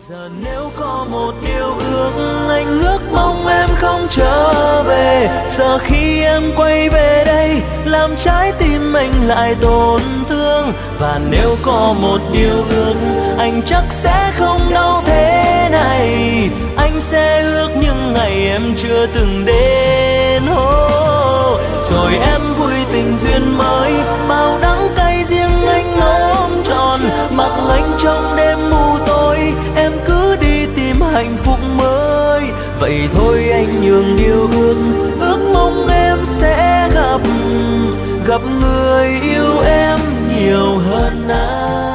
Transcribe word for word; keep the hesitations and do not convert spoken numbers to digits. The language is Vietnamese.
Giờ nếu có một điều ước, anh ước mong em không trở về. Giờ khi em quay về đây, làm trái tim anh lại tổn thương. Và nếu có một điều ước, anh chắc sẽ không đau thế này. Anh sẽ ước những ngày em chưa từng đến. Oh, rồi em vui tình duyên mới, bao đắng cay riêng anh ôm trọn. Mặc anh trong đêm mù tối, em cứ đi tìm hạnh phúc mới. Vậy thôi anh nhường điều ước, ước mong em sẽ gặp gặp người yêu em nhiều hơn anh.